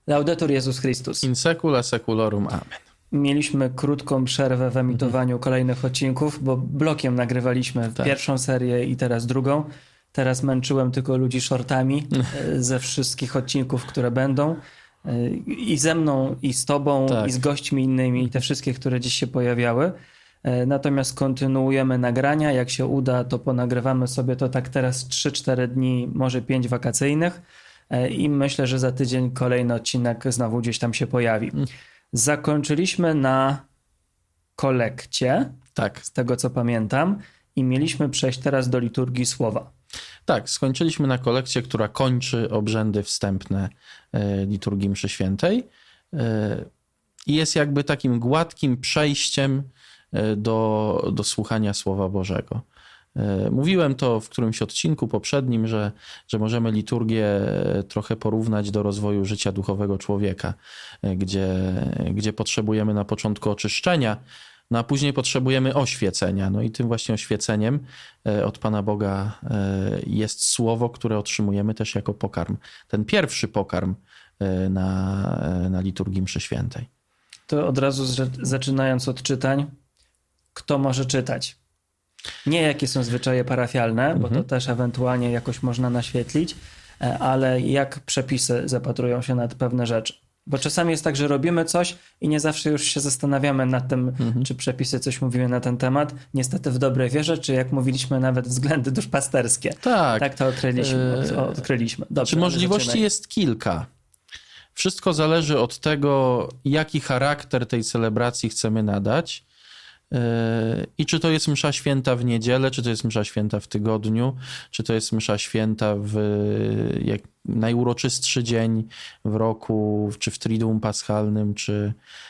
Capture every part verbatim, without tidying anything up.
Laudetur Jezus Chrystus. In secula seculorum. Amen. Mieliśmy krótką przerwę w emitowaniu kolejnych odcinków, bo blokiem nagrywaliśmy Tak. pierwszą serię i teraz drugą. Teraz męczyłem tylko ludzi shortami ze wszystkich odcinków, które będą. I ze mną, i z tobą, Tak. i z gośćmi innymi, i te wszystkie, które dziś się pojawiały. Natomiast kontynuujemy nagrania. Jak się uda, to ponagrywamy sobie to tak teraz trzy cztery dni, może pięć wakacyjnych. I myślę, że za tydzień kolejny odcinek znowu gdzieś tam się pojawi. Zakończyliśmy na kolekcie, Tak. z tego co pamiętam, i mieliśmy przejść teraz do liturgii słowa. Tak, skończyliśmy na kolekcie, która kończy obrzędy wstępne liturgii mszy świętej i jest jakby takim gładkim przejściem do, do słuchania Słowa Bożego. Mówiłem to w którymś odcinku poprzednim, że, że możemy liturgię trochę porównać do rozwoju życia duchowego człowieka, gdzie, gdzie potrzebujemy na początku oczyszczenia, no a później potrzebujemy oświecenia. No i tym właśnie oświeceniem od Pana Boga jest słowo, które otrzymujemy też jako pokarm. Ten pierwszy pokarm na, na liturgii mszy świętej. To od razu z, zaczynając od czytań, kto może czytać? Nie jakie są zwyczaje parafialne, bo mhm. to też ewentualnie jakoś można naświetlić, ale jak przepisy zapatrują się nad pewne rzeczy. Bo czasami jest tak, że robimy coś i nie zawsze już się zastanawiamy nad tym, mhm. czy przepisy coś mówiły na ten temat. Niestety w dobrej wierze, czy jak mówiliśmy nawet względy duszpasterskie. Tak. Tak to odkryliśmy. Od, odkryliśmy. Dobrze, czy możliwości jest kilka. Wszystko zależy od tego, jaki charakter tej celebracji chcemy nadać. I czy to jest msza święta w niedzielę, czy to jest msza święta w tygodniu, czy to jest msza święta w jak najuroczystszy dzień w roku, czy w Triduum Paschalnym, czy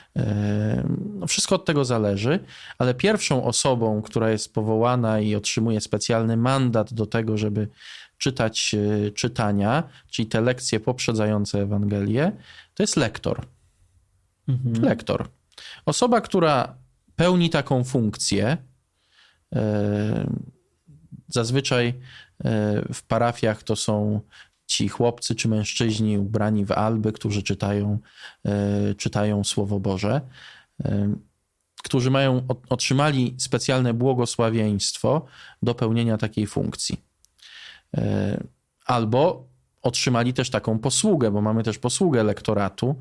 no wszystko od tego zależy, ale pierwszą osobą, która jest powołana i otrzymuje specjalny mandat do tego, żeby czytać czytania, czyli te lekcje poprzedzające Ewangelię, to jest lektor. Mhm. Lektor. Osoba, która pełni taką funkcję. Zazwyczaj w parafiach to są ci chłopcy czy mężczyźni ubrani w alby, którzy czytają, czytają Słowo Boże, którzy mają, otrzymali specjalne błogosławieństwo do pełnienia takiej funkcji. Albo otrzymali też taką posługę, bo mamy też posługę lektoratu,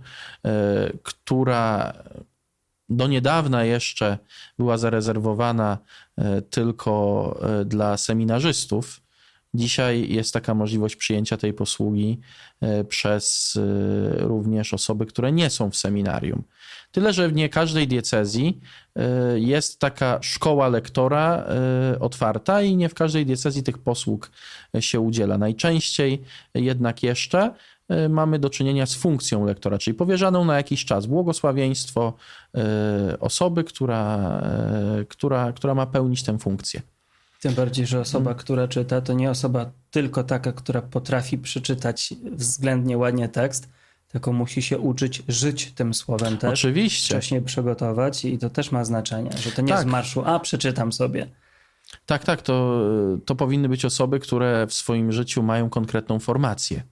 która do niedawna jeszcze była zarezerwowana tylko dla seminarzystów. Dzisiaj jest taka możliwość przyjęcia tej posługi przez również osoby, które nie są w seminarium. Tyle, że w nie każdej diecezji jest taka szkoła lektora otwarta i nie w każdej diecezji tych posług się udziela. Najczęściej jednak jeszcze mamy do czynienia z funkcją lektora, czyli powierzaną na jakiś czas błogosławieństwo osoby, która, która, która ma pełnić tę funkcję. Tym bardziej, że osoba, hmm. która czyta, to nie osoba tylko taka, która potrafi przeczytać względnie ładnie tekst, tylko musi się uczyć żyć tym słowem też. Oczywiście. Wcześniej przygotować i to też ma znaczenie, że to nie tak. z marszu, a przeczytam sobie. Tak, tak, to, to powinny być osoby, które w swoim życiu mają konkretną formację.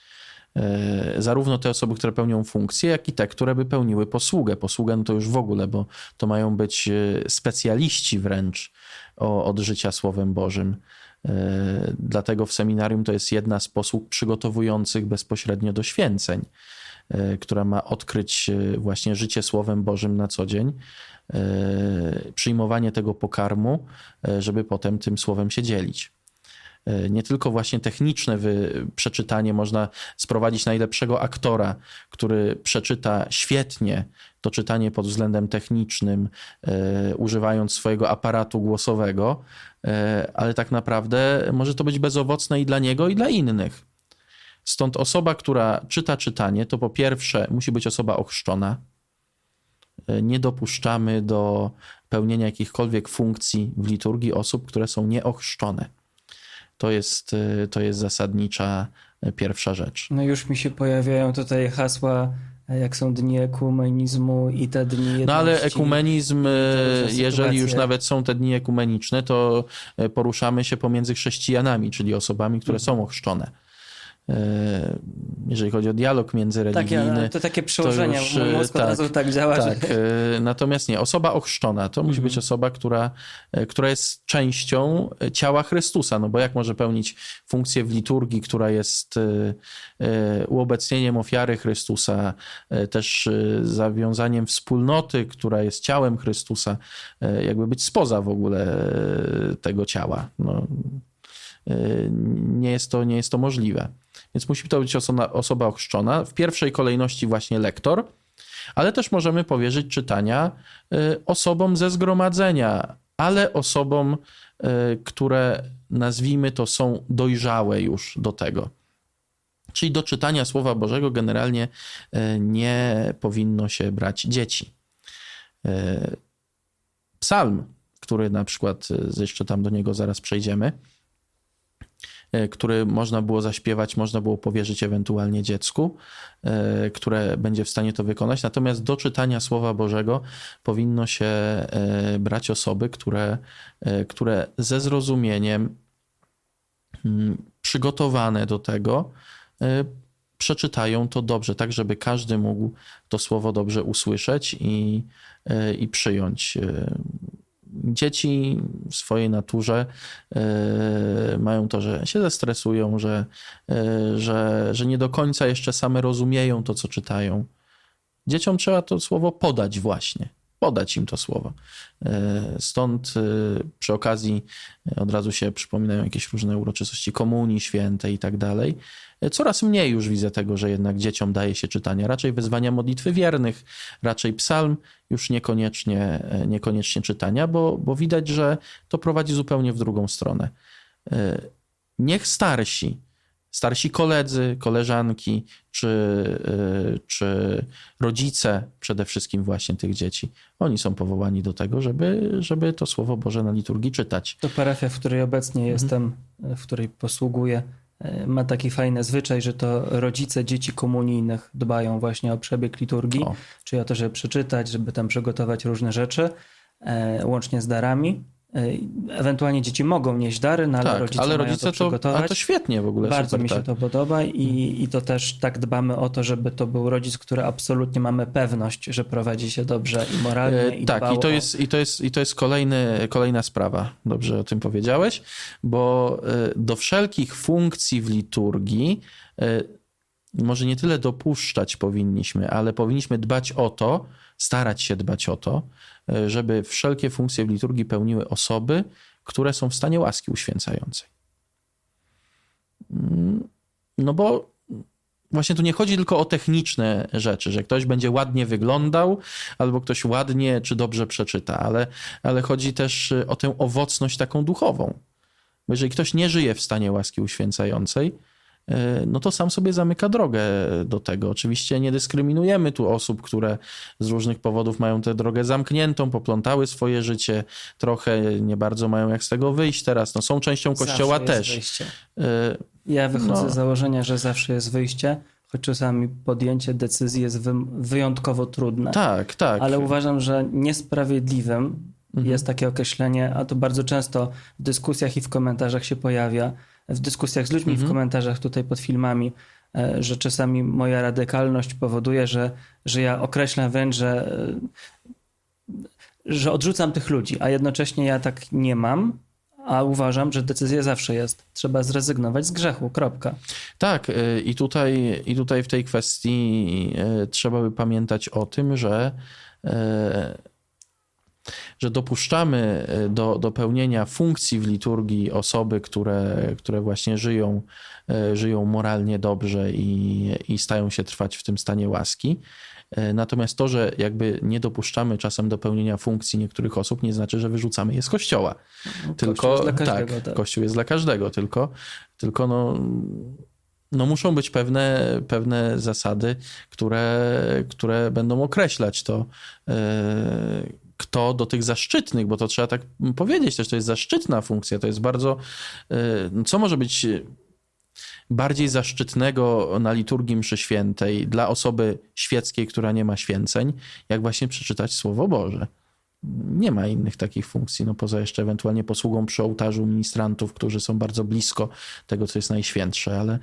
Zarówno te osoby, które pełnią funkcję, jak i te, które by pełniły posługę. Posługę no to już w ogóle, bo to mają być specjaliści wręcz od życia Słowem Bożym. Dlatego w seminarium to jest jedna z posług przygotowujących bezpośrednio do święceń, która ma odkryć właśnie życie Słowem Bożym na co dzień, przyjmowanie tego pokarmu, żeby potem tym Słowem się dzielić. Nie tylko właśnie techniczne wy, przeczytanie, można sprowadzić najlepszego aktora, który przeczyta świetnie to czytanie pod względem technicznym, e, używając swojego aparatu głosowego, e, ale tak naprawdę może to być bezowocne i dla niego, i dla innych. Stąd osoba, która czyta czytanie, to po pierwsze musi być osoba ochrzczona. E, nie dopuszczamy do pełnienia jakichkolwiek funkcji w liturgii osób, które są nieochrzczone. To jest, to jest zasadnicza pierwsza rzecz. No już mi się pojawiają tutaj hasła, jak są dni ekumenizmu i te dni jedności. No ale ekumenizm, jeżeli już nawet są te dni ekumeniczne, to poruszamy się pomiędzy chrześcijanami, czyli osobami, które mhm. są ochrzczone. jeżeli chodzi o dialog międzyreligijny. Takie, to takie przełożenie, już, mój mózg od tak, razu tak działa. Tak, że... natomiast nie, osoba ochrzczona to musi być osoba, która, która jest częścią ciała Chrystusa, no bo jak może pełnić funkcję w liturgii, która jest uobecnieniem ofiary Chrystusa, też zawiązaniem wspólnoty, która jest ciałem Chrystusa, jakby być spoza w ogóle tego ciała. No, nie jest to, nie jest to możliwe. Więc musi to być osoba, osoba ochrzczona. W pierwszej kolejności właśnie lektor, ale też możemy powierzyć czytania osobom ze zgromadzenia, ale osobom, które nazwijmy to są dojrzałe już do tego. Czyli do czytania Słowa Bożego generalnie nie powinno się brać dzieci. Psalm, który na przykład, jeszcze tam do niego zaraz przejdziemy, który można było zaśpiewać, można było powierzyć ewentualnie dziecku, które będzie w stanie to wykonać. Natomiast do czytania Słowa Bożego powinno się brać osoby, które, które ze zrozumieniem, przygotowane do tego, przeczytają to dobrze, tak żeby każdy mógł to słowo dobrze usłyszeć i, i przyjąć. Dzieci w swojej naturze mają to, że się zestresują, że, że, że nie do końca jeszcze same rozumieją to, co czytają. Dzieciom trzeba to słowo podać właśnie, podać im to słowo. Stąd przy okazji od razu się przypominają jakieś różne uroczystości komunii świętej i tak dalej. Coraz mniej już widzę tego, że jednak dzieciom daje się czytania. Raczej wezwania modlitwy wiernych, raczej psalm, już niekoniecznie, niekoniecznie czytania, bo, bo widać, że to prowadzi zupełnie w drugą stronę. Niech starsi, starsi koledzy, koleżanki, czy, czy rodzice przede wszystkim właśnie tych dzieci, oni są powołani do tego, żeby, żeby to Słowo Boże na liturgii czytać. To parafia, w której obecnie mhm. jestem, w której posługuję, ma taki fajny zwyczaj, że to rodzice dzieci komunijnych dbają właśnie o przebieg liturgii, o. czyli o to, żeby przeczytać, żeby tam przygotować różne rzeczy, łącznie z darami. Ewentualnie dzieci mogą nieść dary, no ale tak, rodzice, ale rodzice mają to przygotować. Ale to świetnie w ogóle. Bardzo super, mi się tak. to podoba i, i to też tak dbamy o to, żeby to był rodzic, który absolutnie mamy pewność, że prowadzi się dobrze i moralnie. I tak, i to, jest, o... i to jest, i to jest kolejny, kolejna sprawa. Dobrze o tym powiedziałeś, bo do wszelkich funkcji w liturgii może nie tyle dopuszczać powinniśmy, ale powinniśmy dbać o to, starać się dbać o to, żeby wszelkie funkcje w liturgii pełniły osoby, które są w stanie łaski uświęcającej. No bo właśnie tu nie chodzi tylko o techniczne rzeczy, że ktoś będzie ładnie wyglądał, albo ktoś ładnie czy dobrze przeczyta, ale, ale chodzi też o tę owocność taką duchową. Bo jeżeli ktoś nie żyje w stanie łaski uświęcającej, no to sam sobie zamyka drogę do tego. Oczywiście nie dyskryminujemy tu osób, które z różnych powodów mają tę drogę zamkniętą, poplątały swoje życie, trochę nie bardzo mają jak z tego wyjść teraz. No są częścią Kościoła też. Wyjście. Ja wychodzę no. z założenia, że zawsze jest wyjście, choć czasami podjęcie decyzji jest wyjątkowo trudne. Tak, tak. Ale uważam, że niesprawiedliwym mhm. jest takie określenie, a to bardzo często w dyskusjach i w komentarzach się pojawia, w dyskusjach z ludźmi, mhm. w komentarzach tutaj pod filmami, że czasami moja radykalność powoduje, że, że ja określam wręcz, że, że odrzucam tych ludzi, a jednocześnie ja tak nie mam, a uważam, że decyzja zawsze jest. Trzeba zrezygnować z grzechu, kropka. Tak, i tutaj, i tutaj w tej kwestii trzeba by pamiętać o tym, że że dopuszczamy do, do pełnienia funkcji w liturgii osoby, które, które właśnie żyją, żyją moralnie dobrze i, i stają się trwać w tym stanie łaski. Natomiast to, że jakby nie dopuszczamy czasem do pełnienia funkcji niektórych osób, nie znaczy, że wyrzucamy je z Kościoła. No, tylko Kościół jest dla każdego, tak, tak, Kościół jest dla każdego, tylko, tylko no, no muszą być pewne, pewne zasady, które, które będą określać to, kto do tych zaszczytnych, bo to trzeba tak powiedzieć też, to jest zaszczytna funkcja, to jest bardzo, co może być bardziej zaszczytnego na liturgii mszy świętej dla osoby świeckiej, która nie ma święceń, jak właśnie przeczytać Słowo Boże. nie ma innych takich funkcji, no poza jeszcze ewentualnie posługą przy ołtarzu ministrantów, którzy są bardzo blisko tego, co jest najświętsze, ale,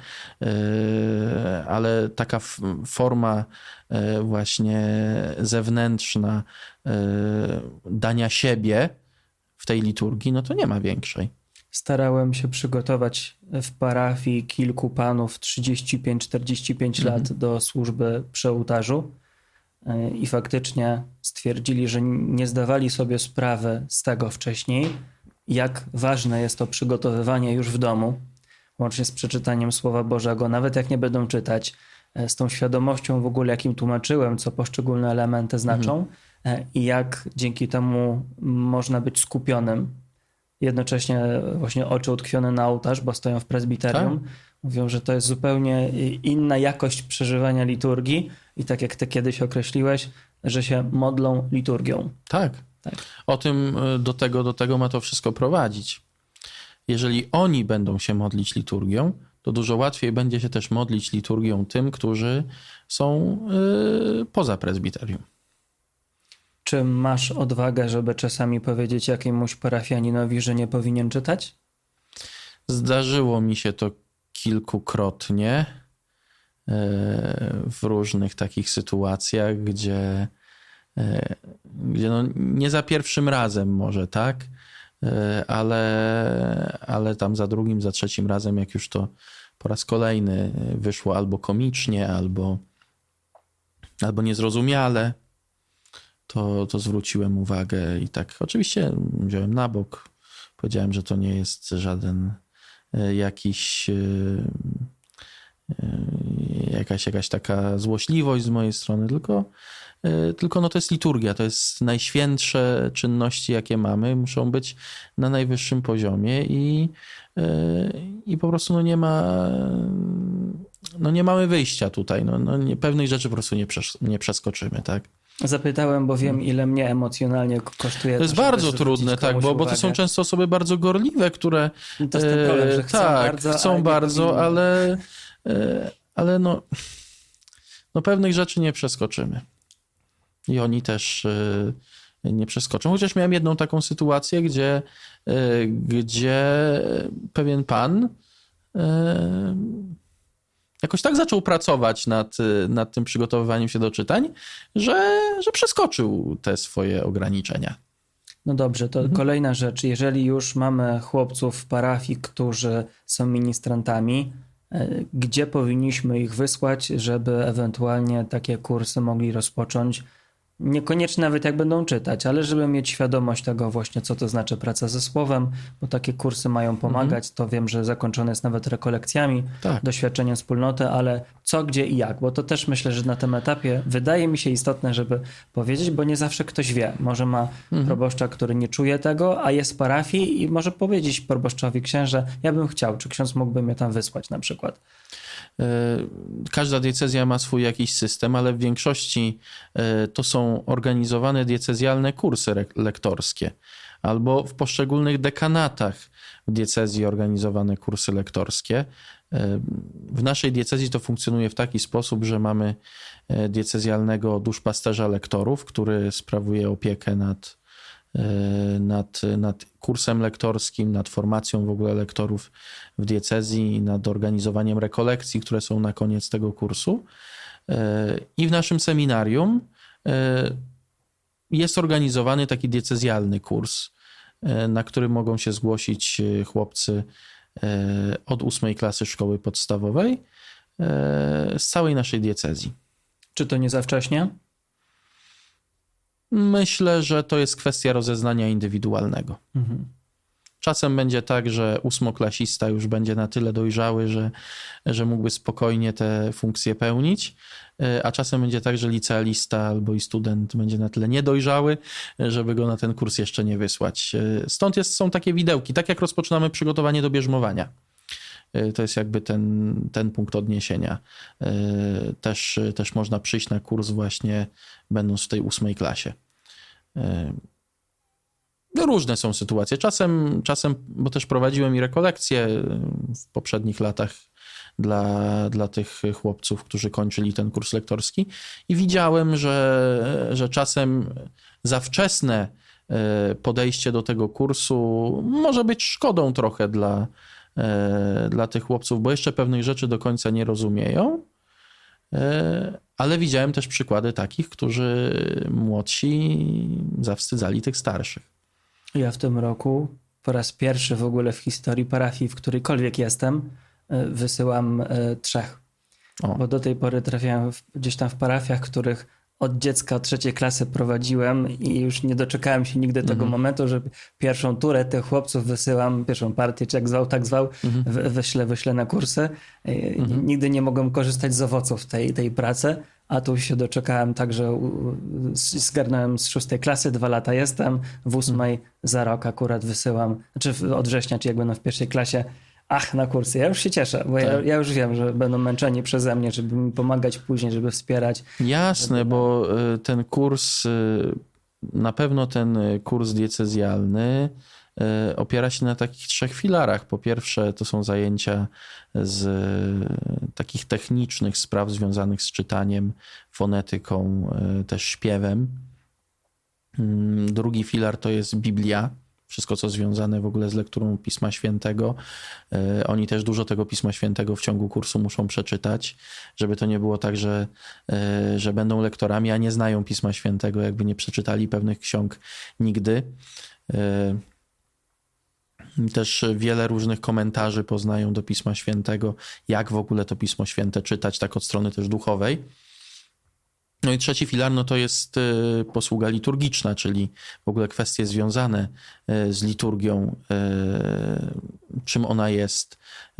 ale taka forma właśnie zewnętrzna dania siebie w tej liturgii, no to nie ma większej. Starałem się przygotować w parafii kilku panów trzydzieści pięć czterdzieści pięć mhm. lat do służby przy ołtarzu i faktycznie stwierdzili, że nie zdawali sobie sprawy z tego wcześniej, jak ważne jest to przygotowywanie już w domu, łącznie z przeczytaniem Słowa Bożego, nawet jak nie będą czytać, z tą świadomością w ogóle, jakim tłumaczyłem, co poszczególne elementy znaczą mhm. i jak dzięki temu można być skupionym. Jednocześnie właśnie oczy utkwione na ołtarz, bo stoją w prezbiterium. Tak. Mówią, że to jest zupełnie inna jakość przeżywania liturgii i tak jak ty kiedyś określiłeś, że się modlą liturgią. Tak. tak. O tym do tego, do tego ma to wszystko prowadzić. Jeżeli oni będą się modlić liturgią, to dużo łatwiej będzie się też modlić liturgią tym, którzy są yy, poza prezbiterium. Czy masz odwagę, żeby czasami powiedzieć jakiemuś parafianinowi, że nie powinien czytać? Zdarzyło mi się to kilkukrotnie w różnych takich sytuacjach, gdzie, gdzie no nie za pierwszym razem może, tak? Ale, ale tam za drugim, za trzecim razem, jak już to po raz kolejny wyszło albo komicznie, albo, albo niezrozumiale, To, to zwróciłem uwagę i tak oczywiście wziąłem na bok. Powiedziałem, że to nie jest żaden jakiś jakaś, jakaś taka złośliwość z mojej strony, tylko, tylko no to jest liturgia, to jest najświętsze czynności, jakie mamy, muszą być na najwyższym poziomie i, i po prostu no nie ma no nie mamy wyjścia tutaj. No, no nie, pewnych rzeczy po prostu nie, przes- nie przeskoczymy, tak? Zapytałem, bo wiem, ile mnie emocjonalnie kosztuje. To jest to, bardzo trudne, tak, bo, bo to są często osoby bardzo gorliwe, które to jest ten problem, że chcą tak, bardzo, chcą bardzo, ale, ale no, no pewnych rzeczy nie przeskoczymy. I oni też nie przeskoczą. Chociaż miałem jedną taką sytuację, gdzie, gdzie pewien pan jakoś tak zaczął pracować nad, nad tym przygotowywaniem się do czytań, że, że przeskoczył te swoje ograniczenia. No dobrze, to mhm. kolejna rzecz. Jeżeli już mamy chłopców w parafii, którzy są ministrantami, gdzie powinniśmy ich wysłać, żeby ewentualnie takie kursy mogli rozpocząć? Niekoniecznie nawet jak będą czytać, ale żeby mieć świadomość tego właśnie, co to znaczy praca ze słowem, bo takie kursy mają pomagać. Mhm. To wiem, że zakończone jest nawet rekolekcjami, tak. doświadczeniem wspólnoty, ale co, gdzie i jak, bo to też myślę, że na tym etapie wydaje mi się istotne, żeby powiedzieć, bo nie zawsze ktoś wie. Może ma mhm. proboszcza, który nie czuje tego, a jest w parafii i może powiedzieć proboszczowi: księże, ja bym chciał, czy ksiądz mógłby mnie tam wysłać na przykład. Każda diecezja ma swój jakiś system, ale w większości to są organizowane diecezjalne kursy lektorskie albo w poszczególnych dekanatach w diecezji organizowane kursy lektorskie. W naszej diecezji to funkcjonuje w taki sposób, że mamy diecezjalnego duszpasterza lektorów, który sprawuje opiekę nad Nad, nad kursem lektorskim, nad formacją w ogóle lektorów w diecezji, nad organizowaniem rekolekcji, które są na koniec tego kursu. I w naszym seminarium jest organizowany taki diecezjalny kurs, na który mogą się zgłosić chłopcy od ósmej klasy szkoły podstawowej z całej naszej diecezji. Czy to nie za wcześnie? Myślę, że to jest kwestia rozeznania indywidualnego. Mhm. Czasem będzie tak, że ósmoklasista już będzie na tyle dojrzały, że, że mógłby spokojnie te funkcje pełnić, a czasem będzie tak, że licealista albo i student będzie na tyle niedojrzały, żeby go na ten kurs jeszcze nie wysłać. Stąd jest, są takie widełki, tak jak rozpoczynamy przygotowanie do bierzmowania. To jest jakby ten, ten punkt odniesienia. Też, też można przyjść na kurs właśnie będąc w tej ósmej klasie. No różne są sytuacje. Czasem, czasem, bo też prowadziłem i rekolekcje w poprzednich latach dla, dla tych chłopców, którzy kończyli ten kurs lektorski i widziałem, że, że czasem za wczesne podejście do tego kursu może być szkodą trochę dla, dla tych chłopców, bo jeszcze pewnych rzeczy do końca nie rozumieją, ale widziałem też przykłady takich, którzy młodsi zawstydzali tych starszych. Ja w tym roku po raz pierwszy w ogóle w historii parafii, w którejkolwiek jestem, wysyłam trzech. O. Bo do tej pory trafiałem w, gdzieś tam w parafiach, których od dziecka, od trzeciej klasy prowadziłem i już nie doczekałem się nigdy tego mhm. momentu, że pierwszą turę tych chłopców wysyłam, pierwszą partię, czy jak zwał, tak zwał, mhm. wy, wyślę, wyślę na kursy. Mhm. Nigdy nie mogłem korzystać z owoców tej, tej pracy, a tu się doczekałem tak, że zgarnąłem z szóstej klasy, dwa lata jestem, w ósmej mhm. za rok akurat wysyłam, znaczy od września, czy jak będę w pierwszej klasie, ach, na kursy. Ja już się cieszę, bo tak. ja, ja już wiem, że będą męczeni przeze mnie, żeby mi pomagać później, żeby wspierać. Jasne, żeby... bo ten kurs, na pewno ten kurs diecezjalny opiera się na takich trzech filarach. Po pierwsze, to są zajęcia z takich technicznych spraw związanych z czytaniem, fonetyką, też śpiewem. Drugi filar to jest Biblia. Wszystko, co związane w ogóle z lekturą Pisma Świętego. Oni też dużo tego Pisma Świętego w ciągu kursu muszą przeczytać, żeby to nie było tak, że, że będą lektorami, a nie znają Pisma Świętego, jakby nie przeczytali pewnych ksiąg nigdy. Też wiele różnych komentarzy poznają do Pisma Świętego, jak w ogóle to Pismo Święte czytać, tak od strony też duchowej. No i trzeci filar no to jest posługa liturgiczna, czyli w ogóle kwestie związane z liturgią, czym ona jest.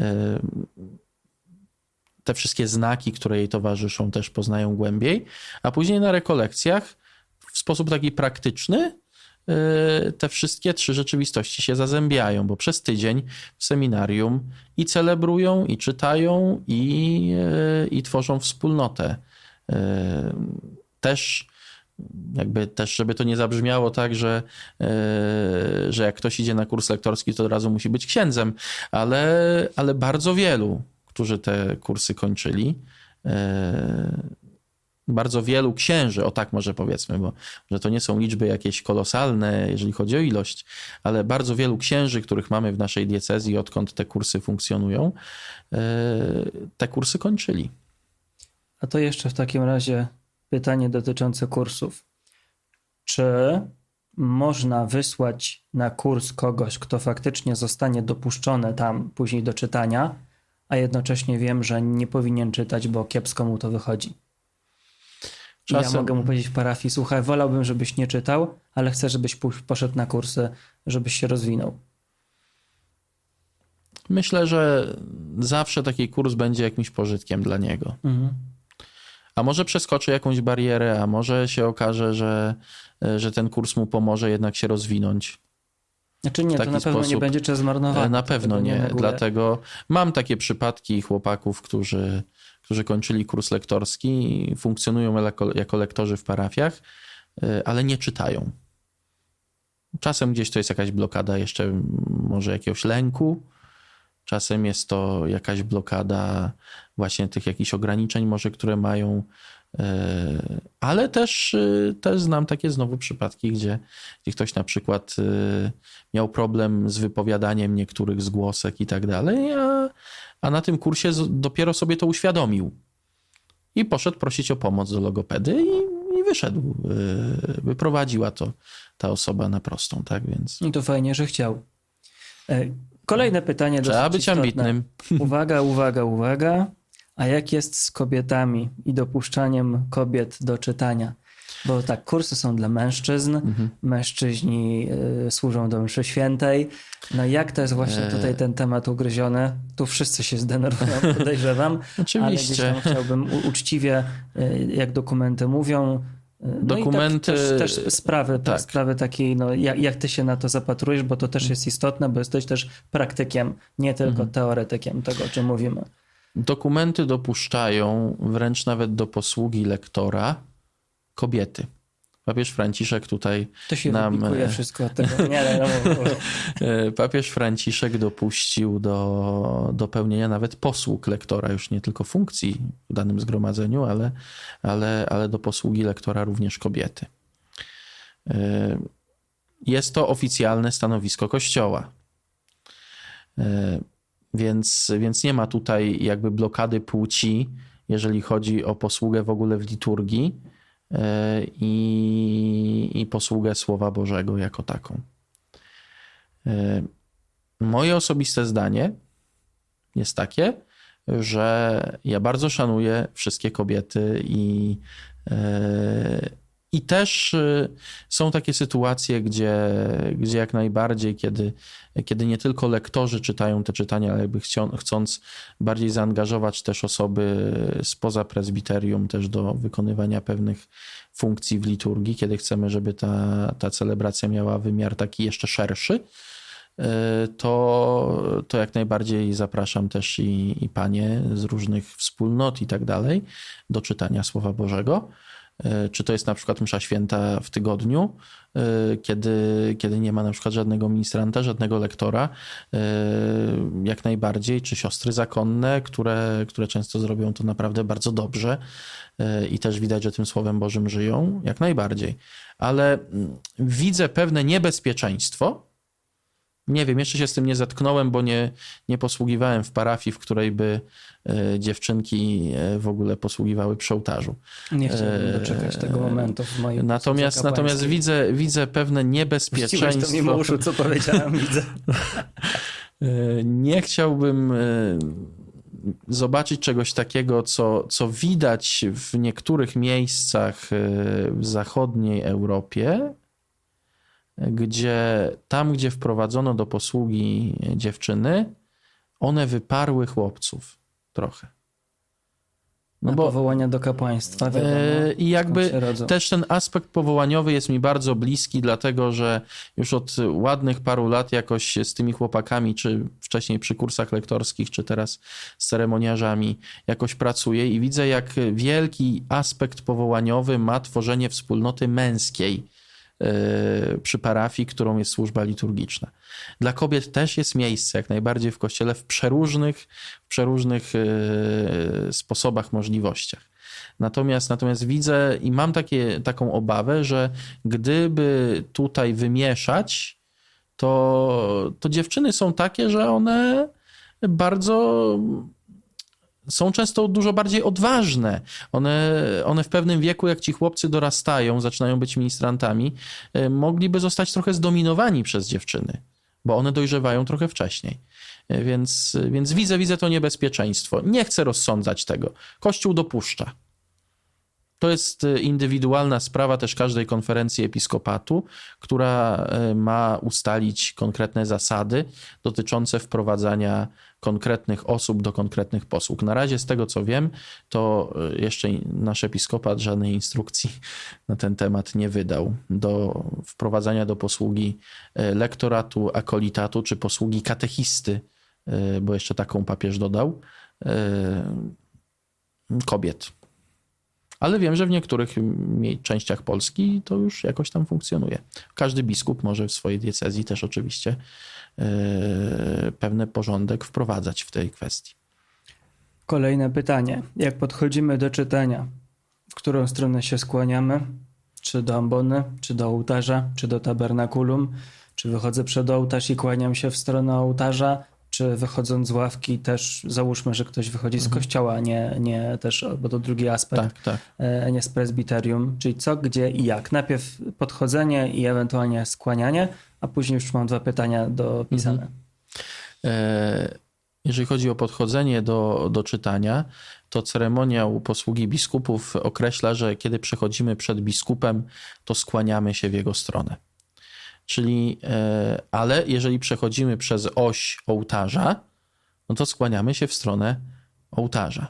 Te wszystkie znaki, które jej towarzyszą, też poznają głębiej, a później na rekolekcjach w sposób taki praktyczny te wszystkie trzy rzeczywistości się zazębiają, bo przez tydzień w seminarium i celebrują, i czytają, i, i tworzą wspólnotę. Też jakby też, żeby to nie zabrzmiało tak, że, że jak ktoś idzie na kurs lektorski, to od razu musi być księdzem, ale, ale bardzo wielu, którzy te kursy kończyli, bardzo wielu księży, o tak może powiedzmy, bo że to nie są liczby jakieś kolosalne, jeżeli chodzi o ilość, ale bardzo wielu księży, których mamy w naszej diecezji, odkąd te kursy funkcjonują, te kursy kończyli. A to jeszcze w takim razie pytanie dotyczące kursów. Czy można wysłać na kurs kogoś, kto faktycznie zostanie dopuszczony tam później do czytania, a jednocześnie wiem, że nie powinien czytać, bo kiepsko mu to wychodzi? Czasem... Ja mogę mu powiedzieć w parafii, słuchaj, wolałbym, żebyś nie czytał, ale chcę, żebyś poszedł na kursy, żebyś się rozwinął. Myślę, że zawsze taki kurs będzie jakimś pożytkiem dla niego. Mhm. A może przeskoczy jakąś barierę, a może się okaże, że, że ten kurs mu pomoże jednak się rozwinąć. Znaczy nie, to na pewno nie będzie czas zmarnowany. Na pewno nie, nie dlatego mam takie przypadki chłopaków, którzy, którzy kończyli kurs lektorski i funkcjonują jako, jako lektorzy w parafiach, ale nie czytają. Czasem gdzieś to jest jakaś blokada jeszcze może jakiegoś lęku, czasem jest to jakaś blokada właśnie tych jakichś ograniczeń może, które mają, ale też, też znam takie znowu przypadki, gdzie, gdzie ktoś na przykład miał problem z wypowiadaniem niektórych zgłosek i tak dalej, a, a na tym kursie dopiero sobie to uświadomił i poszedł prosić o pomoc do logopedy i, i wyszedł. Wyprowadziła to ta osoba na prostą, tak więc. I to fajnie, że chciał. Kolejne pytanie. Trzeba być istotne. Ambitnym. Uwaga, uwaga, uwaga. A jak jest z kobietami i dopuszczaniem kobiet do czytania? Bo tak, kursy są dla mężczyzn, mhm. mężczyźni y, służą do mszy świętej. No jak to jest właśnie tutaj ten temat ugryziony? Tu wszyscy się zdenerwują, podejrzewam. Oczywiście. Ale gdzieś tam chciałbym u, uczciwie, y, jak dokumenty mówią, no dokumenty... i tak też, też sprawy, tak. sprawy takiej, no jak, jak ty się na to zapatrujesz, bo to też jest istotne, bo jesteś też praktykiem, nie tylko mhm. teoretykiem tego, o czym mówimy. Dokumenty dopuszczają wręcz nawet do posługi lektora kobiety. Papież Franciszek tutaj to się nam... wypikuje wszystko od tego. Nie, no, no. Papież Franciszek dopuścił do, do pełnienia nawet posług lektora, już nie tylko funkcji w danym zgromadzeniu, ale, ale, ale do posługi lektora również kobiety. jest to oficjalne stanowisko Kościoła. Więc, więc nie ma tutaj jakby blokady płci, jeżeli chodzi o posługę w ogóle w liturgii i, i posługę Słowa Bożego jako taką. Moje osobiste zdanie jest takie, że ja bardzo szanuję wszystkie kobiety i, i też są takie sytuacje, gdzie, gdzie jak najbardziej, kiedy, kiedy nie tylko lektorzy czytają te czytania, ale jakby chcą, chcąc bardziej zaangażować też osoby spoza prezbiterium też do wykonywania pewnych funkcji w liturgii, kiedy chcemy, żeby ta, ta celebracja miała wymiar taki jeszcze szerszy, to, to jak najbardziej zapraszam też i, i panie z różnych wspólnot i tak dalej do czytania Słowa Bożego. Czy to jest na przykład msza święta w tygodniu, kiedy, kiedy nie ma na przykład żadnego ministranta, żadnego lektora, jak najbardziej, czy siostry zakonne, które, które często zrobią to naprawdę bardzo dobrze i też widać, że tym Słowem Bożym żyją, jak najbardziej. Ale widzę pewne niebezpieczeństwo. Nie wiem, jeszcze się z tym nie zetknąłem, bo nie, nie posługiwałem w parafii, w której by e, dziewczynki w ogóle posługiwały przy ołtarzu. Nie chciałbym doczekać tego momentu w mojej Natomiast, natomiast widzę, widzę pewne niebezpieczeństwo. Wściłeś to mimo uszu, co powiedziałem, widzę. Nie chciałbym zobaczyć czegoś takiego, co, co widać w niektórych miejscach w zachodniej Europie, gdzie tam, gdzie wprowadzono do posługi dziewczyny, one wyparły chłopców trochę. No bo powołania do kapłaństwa, wiadomo, i jakby też ten aspekt powołaniowy jest mi bardzo bliski, dlatego że już od ładnych paru lat jakoś z tymi chłopakami, czy wcześniej przy kursach lektorskich, czy teraz z ceremoniarzami jakoś pracuję i widzę, jak wielki aspekt powołaniowy ma tworzenie wspólnoty męskiej przy parafii, którą jest służba liturgiczna. Dla kobiet też jest miejsce jak najbardziej w Kościele w przeróżnych, w przeróżnych sposobach, możliwościach. Natomiast, natomiast widzę i mam takie, taką obawę, że gdyby tutaj wymieszać, to, to dziewczyny są takie, że one bardzo... są często dużo bardziej odważne. One, one w pewnym wieku, jak ci chłopcy dorastają, zaczynają być ministrantami, mogliby zostać trochę zdominowani przez dziewczyny, bo one dojrzewają trochę wcześniej. Więc, więc widzę, widzę to niebezpieczeństwo. Nie chcę rozsądzać tego. Kościół dopuszcza. To jest indywidualna sprawa też każdej konferencji episkopatu, która ma ustalić konkretne zasady dotyczące wprowadzania konkretnych osób do konkretnych posług. Na razie z tego, co wiem, to jeszcze nasz episkopat żadnej instrukcji na ten temat nie wydał do wprowadzania do posługi lektoratu, akolitatu czy posługi katechisty, bo jeszcze taką papież dodał, kobiet. Ale wiem, że w niektórych częściach Polski to już jakoś tam funkcjonuje. Każdy biskup może w swojej diecezji też oczywiście pewny porządek wprowadzać w tej kwestii. Kolejne pytanie. Jak podchodzimy do czytania? W którą stronę się skłaniamy? Czy do ambony, czy do ołtarza, czy do tabernakulum? Czy wychodzę przed ołtarz i kłaniam się w stronę ołtarza? Czy wychodząc z ławki też, załóżmy, że ktoś wychodzi z kościoła, nie, nie też, bo to drugi aspekt, tak, tak. nie z prezbiterium, czyli co, gdzie i jak. Najpierw podchodzenie i ewentualnie skłanianie, a później już mam dwa pytania dopisane. Mhm. Jeżeli chodzi o podchodzenie do, do czytania, to ceremoniał posługi biskupów określa, że kiedy przechodzimy przed biskupem, to skłaniamy się w jego stronę. Czyli, ale jeżeli przechodzimy przez oś ołtarza, no to skłaniamy się w stronę ołtarza.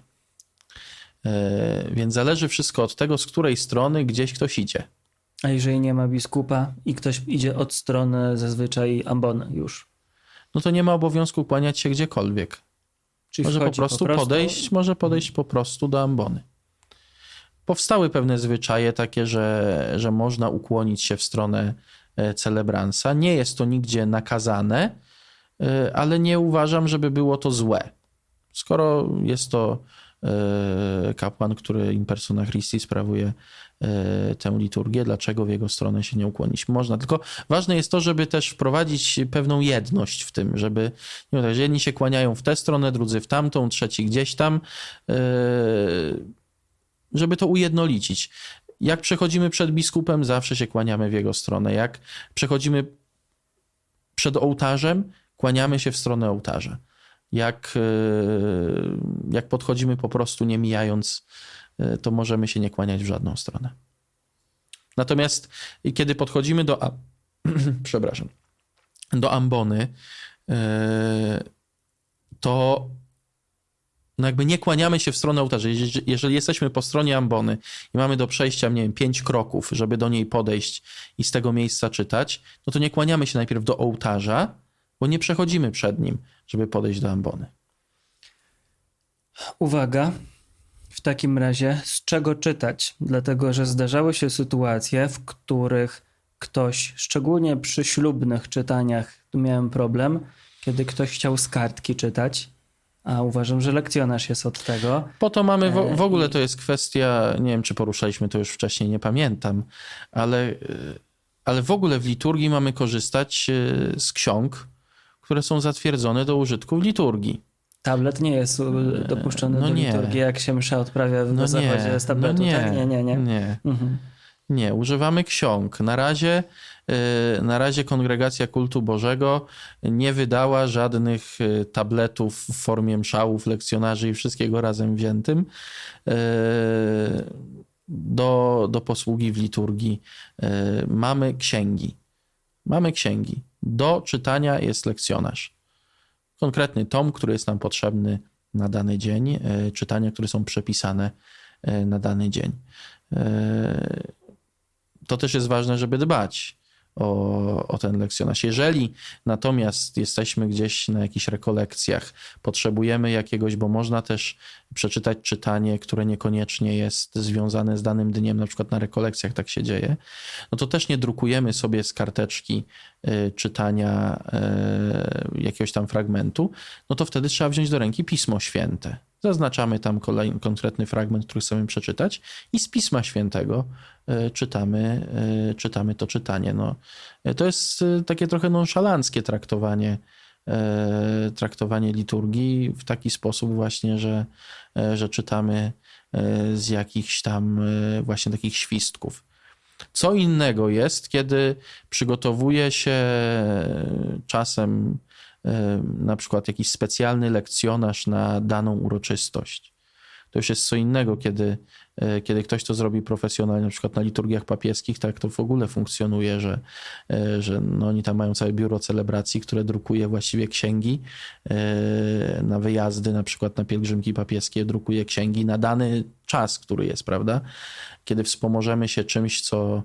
Więc zależy wszystko od tego, z której strony gdzieś ktoś idzie. A jeżeli nie ma biskupa i ktoś idzie od strony zazwyczaj ambony już? No to nie ma obowiązku kłaniać się gdziekolwiek. Czyli może po prostu, po prostu podejść, może podejść po prostu do ambony. Powstały pewne zwyczaje takie, że, że można ukłonić się w stronę celebransa. Nie jest to nigdzie nakazane, ale nie uważam, żeby było to złe. Skoro jest to kapłan, który in persona Christi sprawuje tę liturgię, dlaczego w jego stronę się nie ukłonić można. Tylko ważne jest to, żeby też wprowadzić pewną jedność w tym, żeby nie wiem, że jedni się kłaniają w tę stronę, drudzy w tamtą, trzeci gdzieś tam, żeby to ujednolicić. Jak przechodzimy przed biskupem, zawsze się kłaniamy w jego stronę. Jak przechodzimy przed ołtarzem, kłaniamy się w stronę ołtarza. Jak, jak podchodzimy po prostu nie mijając, to możemy się nie kłaniać w żadną stronę. Natomiast kiedy podchodzimy do, a, przepraszam, do ambony, to no jakby nie kłaniamy się w stronę ołtarza. Jeżeli, jeżeli jesteśmy po stronie ambony i mamy do przejścia, nie wiem, pięć kroków, żeby do niej podejść i z tego miejsca czytać, no to nie kłaniamy się najpierw do ołtarza, bo nie przechodzimy przed nim, żeby podejść do ambony. Uwaga, w takim razie z czego czytać? Dlatego, że zdarzały się sytuacje, w których ktoś, szczególnie przy ślubnych czytaniach, tu miałem problem, kiedy ktoś chciał z kartki czytać, a uważam, że lekcjonarz jest od tego. Po to mamy, w, w ogóle to jest kwestia, nie wiem, czy poruszaliśmy to już wcześniej, nie pamiętam, ale, ale w ogóle w liturgii mamy korzystać z ksiąg, które są zatwierdzone do użytku w liturgii. Tablet nie jest dopuszczony no do nie. liturgii, jak się msza odprawia no na zachodzie z tabletu, no nie, tak? Nie, nie, nie. Nie, mhm. nie. Używamy ksiąg. Na razie, na razie Kongregacja Kultu Bożego nie wydała żadnych tabletów w formie mszałów, lekcjonarzy i wszystkiego razem wziętym do, do posługi w liturgii. Mamy księgi. Mamy księgi. Do czytania jest lekcjonarz. Konkretny tom, który jest nam potrzebny na dany dzień, czytania, które są przepisane na dany dzień. To też jest ważne, żeby dbać o, o ten lekcjonarz. Jeżeli natomiast jesteśmy gdzieś na jakichś rekolekcjach, potrzebujemy jakiegoś, bo można też przeczytać czytanie, które niekoniecznie jest związane z danym dniem, na przykład na rekolekcjach tak się dzieje, no to też nie drukujemy sobie z karteczki y, czytania y, jakiegoś tam fragmentu, no to wtedy trzeba wziąć do ręki Pismo Święte. Zaznaczamy tam kolejny konkretny fragment, który chcemy przeczytać i z Pisma Świętego y, czytamy, y, czytamy to czytanie. No, y, to jest y, takie trochę nonszalanckie traktowanie, y, traktowanie liturgii w taki sposób właśnie, że, y, że czytamy y, z jakichś tam y, właśnie takich świstków. Co innego jest, kiedy przygotowuje się czasem na przykład jakiś specjalny lekcjonarz na daną uroczystość. To już jest co innego, kiedy, kiedy ktoś to zrobi profesjonalnie, na przykład na liturgiach papieskich, tak to w ogóle funkcjonuje, że, że no oni tam mają całe biuro celebracji, które drukuje właściwie księgi na wyjazdy, na przykład na pielgrzymki papieskie, drukuje księgi na dany czas, który jest, prawda? Kiedy wspomożemy się czymś, co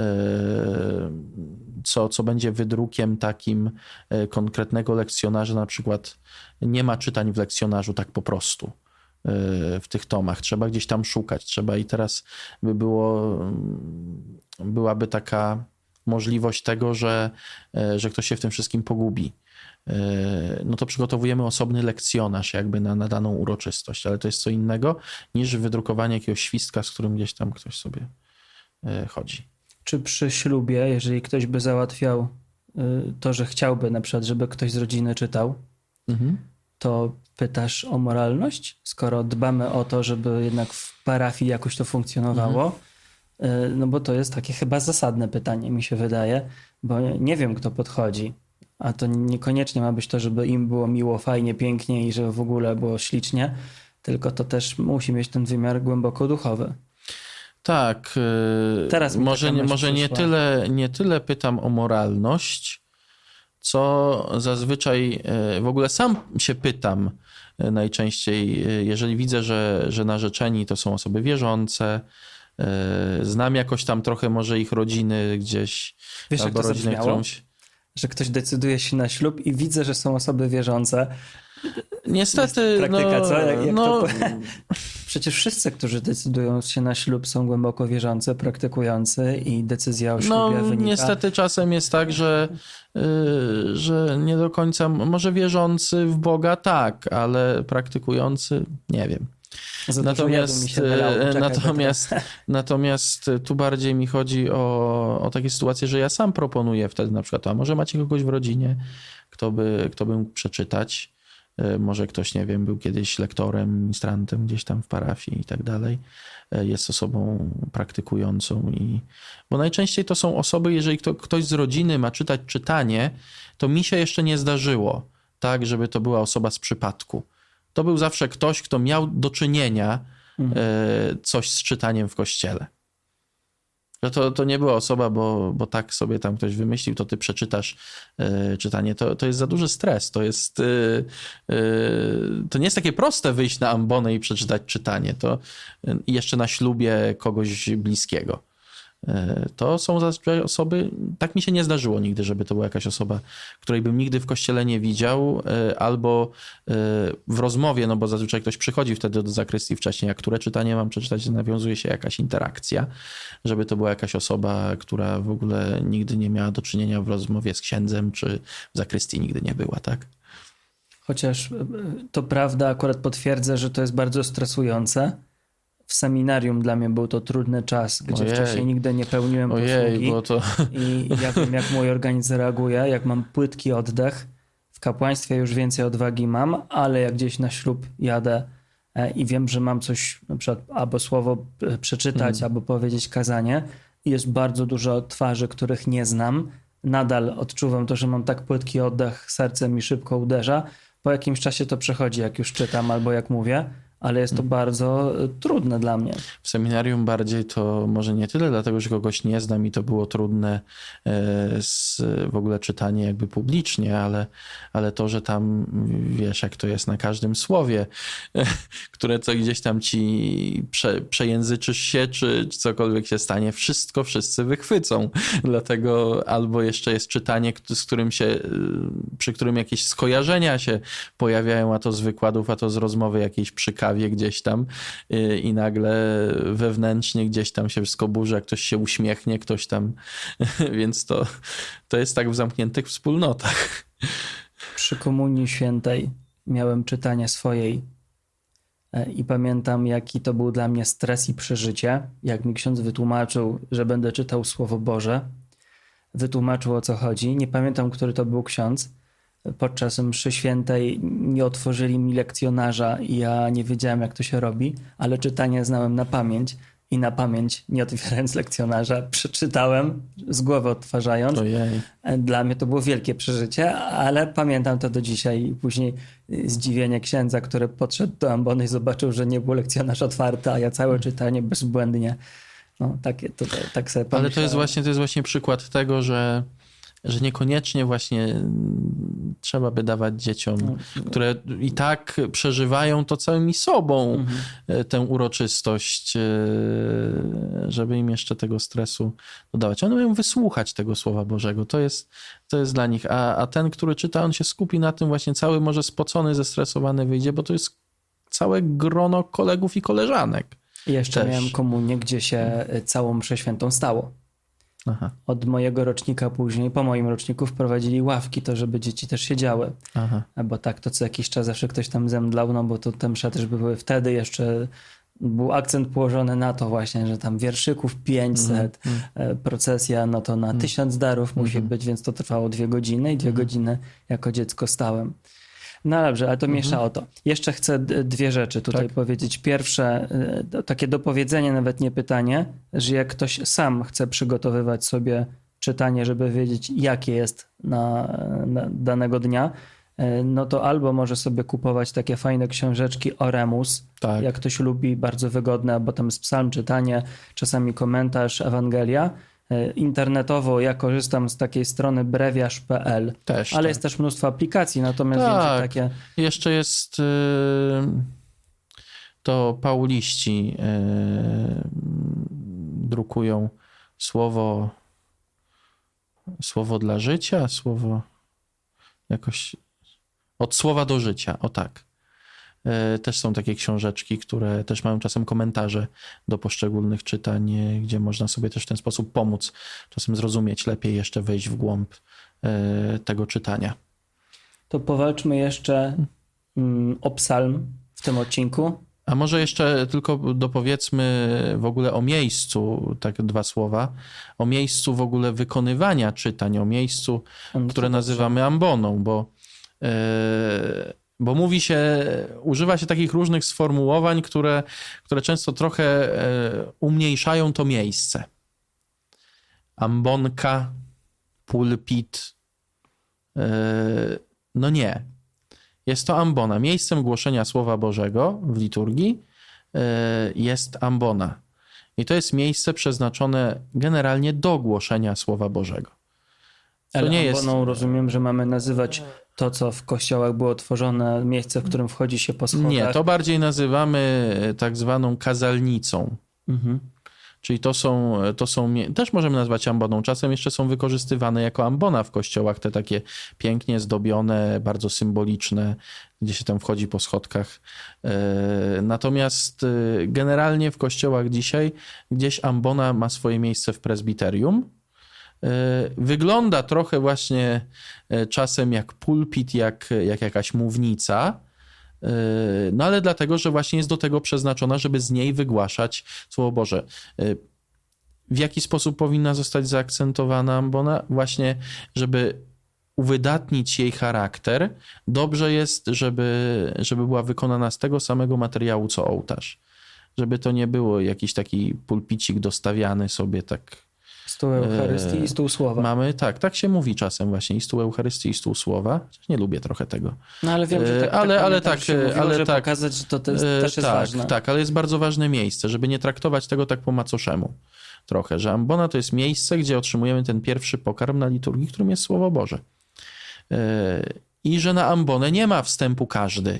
Co, co będzie wydrukiem takim konkretnego lekcjonarza, na przykład nie ma czytań w lekcjonarzu tak po prostu w tych tomach. Trzeba gdzieś tam szukać, trzeba i teraz by było, byłaby taka możliwość tego, że, że ktoś się w tym wszystkim pogubi. No to przygotowujemy osobny lekcjonarz jakby na, na daną uroczystość, ale to jest co innego niż wydrukowanie jakiegoś świstka, z którym gdzieś tam ktoś sobie chodzi. Czy przy ślubie, jeżeli ktoś by załatwiał to, że chciałby na przykład, żeby ktoś z rodziny czytał, mhm. to pytasz o moralność? Skoro dbamy o to, żeby jednak w parafii jakoś to funkcjonowało, mhm. no bo to jest takie chyba zasadne pytanie, mi się wydaje, bo nie wiem, kto podchodzi, a to niekoniecznie ma być to, żeby im było miło, fajnie, pięknie i żeby w ogóle było ślicznie, tylko to też musi mieć ten wymiar głęboko duchowy. Tak, Teraz może, nie, może nie, tyle, nie tyle pytam o moralność, co zazwyczaj w ogóle sam się pytam najczęściej, jeżeli widzę, że, że narzeczeni to są osoby wierzące, znam jakoś tam trochę może ich rodziny gdzieś, Wiesz, albo jak to rodzinę którąś. Że ktoś decyduje się na ślub i widzę, że są osoby wierzące. Niestety, praktyka, no, co? Jak, jak no... to... Przecież wszyscy, którzy decydują się na ślub, są głęboko wierzący, praktykujący i decyzja o ślubie no, wynika... Niestety czasem jest tak, że, yy, że nie do końca, może wierzący w Boga tak, ale praktykujący nie wiem. Natomiast, mi się wylało. Czekaj, natomiast, natomiast tu bardziej mi chodzi o, o takie sytuacje, że ja sam proponuję wtedy na przykład, a może macie kogoś w rodzinie, kto by, kto by mógł przeczytać. Może ktoś, nie wiem, był kiedyś lektorem, ministrantem gdzieś tam w parafii i tak dalej. Jest osobą praktykującą. I... Bo najczęściej to są osoby, jeżeli kto, ktoś z rodziny ma czytać czytanie, to mi się jeszcze nie zdarzyło, tak, żeby to była osoba z przypadku. To był zawsze ktoś, kto miał do czynienia mhm. coś z czytaniem w kościele. Że to, to nie była osoba, bo, bo tak sobie tam ktoś wymyślił, to ty przeczytasz y, czytanie. To, to jest za duży stres. To jest y, y, to nie jest takie proste wyjść na ambonę i przeczytać czytanie. To y, jeszcze na ślubie kogoś bliskiego. To są zazwyczaj osoby, tak mi się nie zdarzyło nigdy, żeby to była jakaś osoba, której bym nigdy w kościele nie widział, albo w rozmowie, no bo zazwyczaj ktoś przychodzi wtedy do zakrystii wcześniej, a które czytanie mam przeczytać, nawiązuje się jakaś interakcja, żeby to była jakaś osoba, która w ogóle nigdy nie miała do czynienia w rozmowie z księdzem, czy w zakrystii nigdy nie była, tak? Chociaż to prawda, akurat potwierdzę, że to jest bardzo stresujące. W seminarium dla mnie był to trudny czas, gdzie Ojej. wcześniej nigdy nie pełniłem Ojej, posługi bo to... i ja wiem, jak mój organizm reaguje, jak mam płytki oddech. W kapłaństwie już więcej odwagi mam, ale jak gdzieś na ślub jadę i wiem, że mam coś, na przykład albo słowo przeczytać, hmm. albo powiedzieć kazanie i jest bardzo dużo twarzy, których nie znam. Nadal odczuwam to, że mam tak płytki oddech, serce mi szybko uderza. Po jakimś czasie to przechodzi, jak już czytam albo jak mówię. Ale jest to bardzo trudne dla mnie. W seminarium bardziej to może nie tyle dlatego, że kogoś nie znam i to było trudne z, w ogóle czytanie jakby publicznie, ale, ale to, że tam wiesz, jak to jest na każdym słowie, które co gdzieś tam ci prze, przejęzyczysz się, czy, czy cokolwiek się stanie, wszystko wszyscy wychwycą. Dlatego albo jeszcze jest czytanie, z którym się, przy którym jakieś skojarzenia się pojawiają, a to z wykładów, a to z rozmowy jakiejś przy kawie gdzieś tam i, i nagle wewnętrznie gdzieś tam się wszystko burzy, jak ktoś się uśmiechnie, ktoś tam, więc to, to jest tak w zamkniętych wspólnotach. Przy Komunii Świętej miałem czytanie swojej i pamiętam, jaki to był dla mnie stres i przeżycie, jak mi ksiądz wytłumaczył, że będę czytał Słowo Boże, wytłumaczył, o co chodzi. Nie pamiętam, który to był ksiądz. Podczas mszy świętej nie otworzyli mi lekcjonarza i ja nie wiedziałem, jak to się robi, ale czytanie znałem na pamięć i na pamięć, nie otwierając lekcjonarza, przeczytałem, z głowy odtwarzając. Ojej. Dla mnie to było wielkie przeżycie, ale pamiętam to do dzisiaj. I później zdziwienie księdza, który podszedł do ambony i zobaczył, że nie był lekcjonarz otwarty, a ja całe czytanie bezbłędnie. No, takie, to, tak sobie pomyślałem. Ale to jest właśnie, to jest właśnie przykład tego, że że niekoniecznie właśnie trzeba by dawać dzieciom, no, no. które i tak przeżywają to całymi sobą, mhm. tę uroczystość, żeby im jeszcze tego stresu dodawać. One mają wysłuchać tego Słowa Bożego. To jest, to jest dla nich. A, a ten, który czyta, on się skupi na tym właśnie cały, może spocony, zestresowany wyjdzie, bo to jest całe grono kolegów i koleżanek. I jeszcze też miałem komunię, gdzie się całą mszę świętą stało. Aha. Od mojego rocznika później, po moim roczniku wprowadzili ławki, to żeby dzieci też siedziały. Aha. Bo tak to co jakiś czas zawsze ktoś tam zemdlał, no bo to te msze też były wtedy jeszcze, był akcent położony na to właśnie, że tam wierszyków pięćset, mm. procesja, no to na mm. tysiąc darów musi mm. być, więc to trwało dwie godziny i dwie mm. godziny jako dziecko stałem. No dobrze, ale to mhm. miesza o to. Jeszcze chcę dwie rzeczy tutaj tak. powiedzieć. Pierwsze, takie dopowiedzenie, nawet nie pytanie, że jak ktoś sam chce przygotowywać sobie czytanie, żeby wiedzieć, jakie jest na, na danego dnia, no to albo może sobie kupować takie fajne książeczki Oremus, tak. jak ktoś lubi, bardzo wygodne, bo tam jest psalm, czytanie, czasami komentarz, Ewangelia. Internetowo ja korzystam z takiej strony brewiarz kropka p l, też, ale tak. jest też mnóstwo aplikacji, natomiast tak. takie... Jeszcze jest yy, to pauliści yy, drukują słowo słowo dla życia, słowo jakoś od słowa do życia, o tak. Też są takie książeczki, które też mają czasem komentarze do poszczególnych czytań, gdzie można sobie też w ten sposób pomóc, czasem zrozumieć lepiej, jeszcze wejść w głąb tego czytania. To powalczmy jeszcze o psalm w tym odcinku. A może jeszcze tylko dopowiedzmy w ogóle o miejscu, tak dwa słowa, o miejscu w ogóle wykonywania czytań, o miejscu, No, które nazywamy amboną, bo, yy, bo mówi się, używa się takich różnych sformułowań, które, które często trochę yy, umniejszają to miejsce. Ambonka, pulpit, yy, no nie. Jest to ambona. Miejscem głoszenia Słowa Bożego w liturgii jest ambona. I to jest miejsce przeznaczone generalnie do głoszenia Słowa Bożego. To Ale nie amboną jest... rozumiem, że mamy nazywać to, co w kościołach było tworzone, miejsce, w którym wchodzi się po schodach. Nie, to bardziej nazywamy tak zwaną kazalnicą. Mhm. Czyli to są, to są, też możemy nazwać amboną. Czasem jeszcze są wykorzystywane jako ambona w kościołach, te takie pięknie zdobione, bardzo symboliczne, gdzie się tam wchodzi po schodkach. Natomiast generalnie w kościołach dzisiaj gdzieś ambona ma swoje miejsce w prezbiterium. Wygląda trochę właśnie czasem jak pulpit, jak, jak jakaś mównica. No ale dlatego, że właśnie jest do tego przeznaczona, żeby z niej wygłaszać Słowo Boże. W jaki sposób powinna zostać zaakcentowana ambona? Właśnie, żeby uwydatnić jej charakter, dobrze jest, żeby, żeby była wykonana z tego samego materiału, co ołtarz. Żeby to nie było jakiś taki pulpicik dostawiany sobie tak... Stół Eucharystii i stół Słowa. Mamy, tak, tak się mówi czasem właśnie, i stół Eucharystii, i stół Słowa. Nie lubię trochę tego. No ale wiem, że tak, ale, tak ale tak, tak, się mówiło, ale że tak, pokazać, że to też, też jest tak, ważne. Tak, ale jest bardzo ważne miejsce, żeby nie traktować tego tak po macoszemu trochę, że ambona to jest miejsce, gdzie otrzymujemy ten pierwszy pokarm na liturgii, którym jest Słowo Boże. I że na ambonę nie ma wstępu każdy.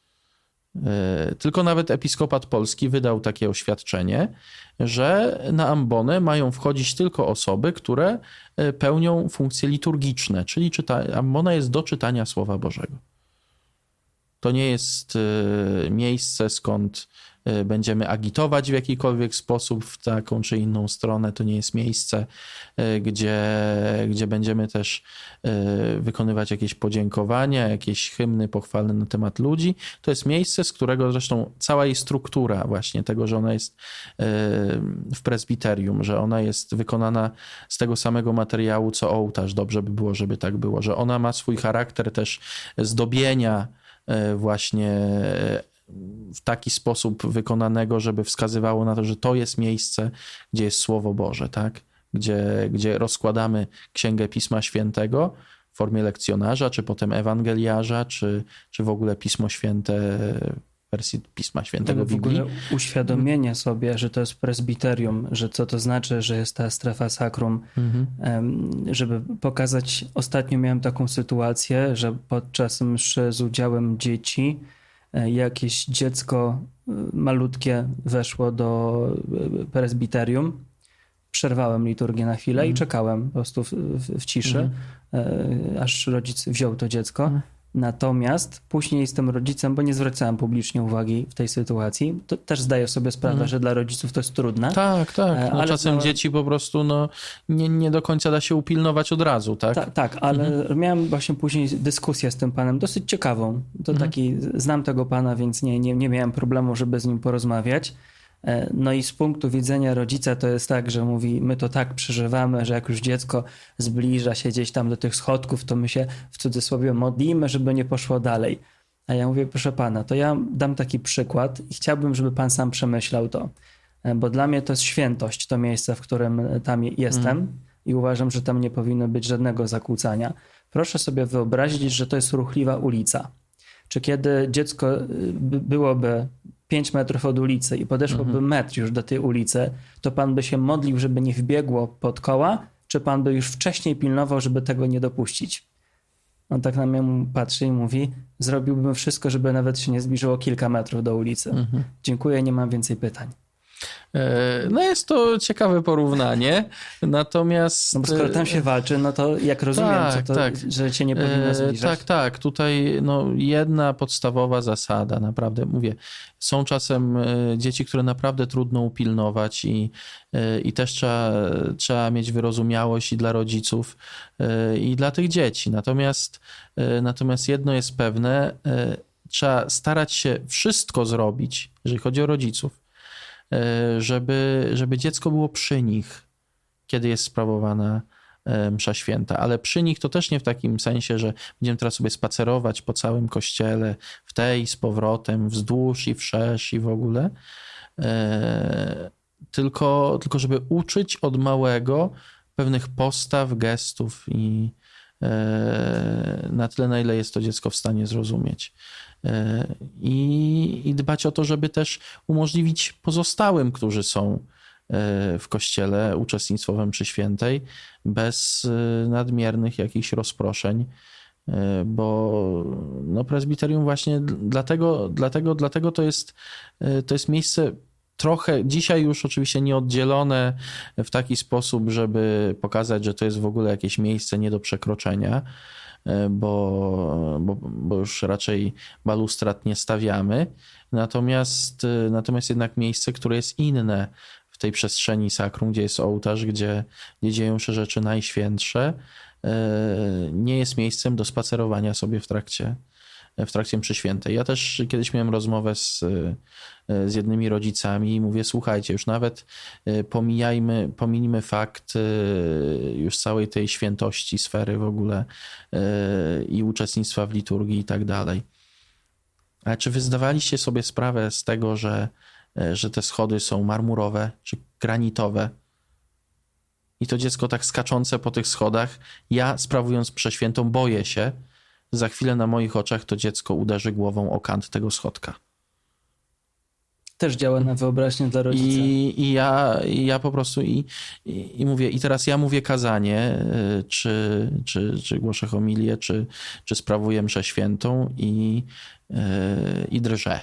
Tylko nawet episkopat polski wydał takie oświadczenie, że na ambonę mają wchodzić tylko osoby, które pełnią funkcje liturgiczne, czyli czyta, ambona jest do czytania Słowa Bożego. To nie jest miejsce, skąd będziemy agitować w jakikolwiek sposób w taką czy inną stronę. To nie jest miejsce, gdzie, gdzie będziemy też wykonywać jakieś podziękowania, jakieś hymny pochwalne na temat ludzi. To jest miejsce, z którego zresztą cała jej struktura właśnie tego, że ona jest w prezbiterium, że ona jest wykonana z tego samego materiału, co ołtarz. Dobrze by było, żeby tak było, że ona ma swój charakter też zdobienia właśnie w taki sposób wykonanego, żeby wskazywało na to, że to jest miejsce, gdzie jest Słowo Boże, tak? Gdzie, gdzie rozkładamy Księgę Pisma Świętego w formie lekcjonarza, czy potem ewangeliarza, czy, czy w ogóle Pismo Święte, wersji Pisma Świętego Biblii. W ogóle uświadomienie sobie, że to jest prezbiterium, że co to znaczy, że jest ta strefa sacrum, mhm. żeby pokazać, ostatnio miałem taką sytuację, że podczas mszy z udziałem dzieci jakieś dziecko malutkie weszło do prezbiterium. Przerwałem liturgię na chwilę mm. i czekałem po prostu w, w, w ciszy, mm. aż rodzic wziął to dziecko. Mm. Natomiast później jestem rodzicem, bo nie zwracałem publicznie uwagi w tej sytuacji. To też zdaję sobie sprawę, mm. że dla rodziców to jest trudne. Tak, tak. No ale czasem znałem... dzieci po prostu no, nie, nie do końca da się upilnować od razu, tak? Ta, tak, ale mm. miałem właśnie później dyskusję z tym panem, dosyć ciekawą. To mm. taki, znam tego pana, więc nie, nie, nie miałem problemu, żeby z nim porozmawiać. No i z punktu widzenia rodzica to jest tak, że mówi, my to tak przeżywamy, że jak już dziecko zbliża się gdzieś tam do tych schodków, to my się w cudzysłowie modlimy, żeby nie poszło dalej. A ja mówię, proszę pana, to ja dam taki przykład i chciałbym, żeby pan sam przemyślał to. Bo dla mnie to jest świętość, to miejsce, w którym tam jestem mm. i uważam, że tam nie powinno być żadnego zakłócania. Proszę sobie wyobrazić, że to jest ruchliwa ulica. Czy kiedy dziecko byłoby pięć metrów od ulicy i podeszłoby mhm. metr już do tej ulicy, to pan by się modlił, żeby nie wbiegło pod koła, czy pan by już wcześniej pilnował, żeby tego nie dopuścić? On tak na mnie patrzy i mówi, zrobiłbym wszystko, żeby nawet się nie zbliżyło kilka metrów do ulicy. Mhm. Dziękuję, nie mam więcej pytań. No jest to ciekawe porównanie, natomiast... No bo skoro tam się walczy, no to jak rozumiem, tak, co to, tak. że cię nie powinno zbliżać. Tak, tak. Tutaj no, jedna podstawowa zasada, naprawdę mówię, są czasem dzieci, które naprawdę trudno upilnować i, i też trzeba, trzeba mieć wyrozumiałość i dla rodziców, i dla tych dzieci. Natomiast, natomiast jedno jest pewne, trzeba starać się wszystko zrobić, jeżeli chodzi o rodziców, żeby, żeby dziecko było przy nich, kiedy jest sprawowana msza święta. Ale przy nich to też nie w takim sensie, że będziemy teraz sobie spacerować po całym kościele, w tej z powrotem, wzdłuż i wszerz i w ogóle, tylko, tylko żeby uczyć od małego pewnych postaw, gestów i na tyle, na ile jest to dziecko w stanie zrozumieć. I, i dbać o to, żeby też umożliwić pozostałym, którzy są w kościele, uczestnictwo we mszy świętej bez nadmiernych jakichś rozproszeń, bo no, prezbiterium właśnie dlatego, dlatego, dlatego to jest, to jest miejsce trochę, dzisiaj już oczywiście nieoddzielone w taki sposób, żeby pokazać, że to jest w ogóle jakieś miejsce nie do przekroczenia, bo, bo, bo już raczej balustrad nie stawiamy. Natomiast, natomiast jednak miejsce, które jest inne w tej przestrzeni sakrum, gdzie jest ołtarz, gdzie, gdzie dzieją się rzeczy najświętsze, nie jest miejscem do spacerowania sobie w trakcie w trakcie mszy świętej. Ja też kiedyś miałem rozmowę z, z jednymi rodzicami i mówię, słuchajcie, już nawet pomijajmy, pominijmy fakt już całej tej świętości sfery w ogóle i uczestnictwa w liturgii i tak dalej. Ale czy wy zdawaliście sobie sprawę z tego, że, że te schody są marmurowe czy granitowe? I to dziecko tak skaczące po tych schodach, ja sprawując mszę świętą boję się, za chwilę na moich oczach to dziecko uderzy głową o kant tego schodka. Też działa na wyobraźnię dla rodzica. I, i, ja, i ja po prostu i, i, i mówię, i teraz ja mówię kazanie, czy, czy, czy głoszę homilię, czy, czy sprawuję mszę świętą i, i drżę.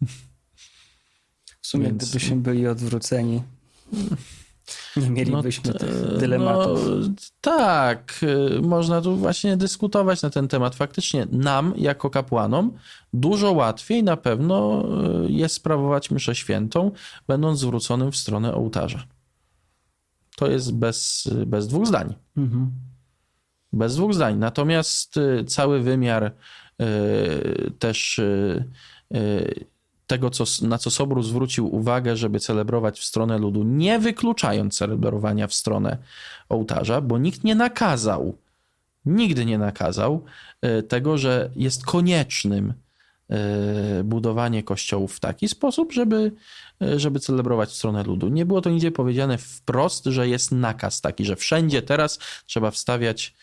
W sumie Więc... gdybyśmy byli odwróceni, nie mielibyśmy no, tych dylematów. No, tak, można tu właśnie dyskutować na ten temat. Faktycznie nam, jako kapłanom, dużo łatwiej na pewno jest sprawować mszę świętą, będąc zwróconym w stronę ołtarza. To jest bez, bez dwóch zdań. Mhm. Bez dwóch zdań. Natomiast cały wymiar y, też y, y, tego, co, na co Sobór zwrócił uwagę, żeby celebrować w stronę ludu, nie wykluczając celebrowania w stronę ołtarza, bo nikt nie nakazał, nigdy nie nakazał tego, że jest koniecznym budowanie kościołów w taki sposób, żeby, żeby celebrować w stronę ludu. Nie było to nigdzie powiedziane wprost, że jest nakaz taki, że wszędzie teraz trzeba wstawiać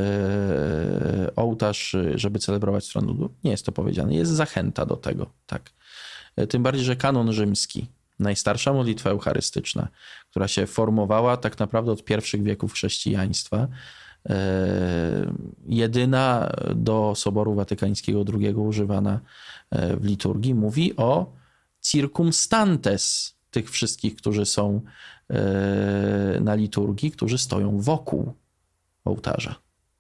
ołtarz, żeby celebrować w stronę ludu. Nie jest to powiedziane. Jest zachęta do tego, tak. Tym bardziej, że kanon rzymski, najstarsza modlitwa eucharystyczna, która się formowała tak naprawdę od pierwszych wieków chrześcijaństwa, jedyna do Soboru Watykańskiego drugiego używana w liturgii, mówi o circumstantes tych wszystkich, którzy są na liturgii, którzy stoją wokół ołtarza.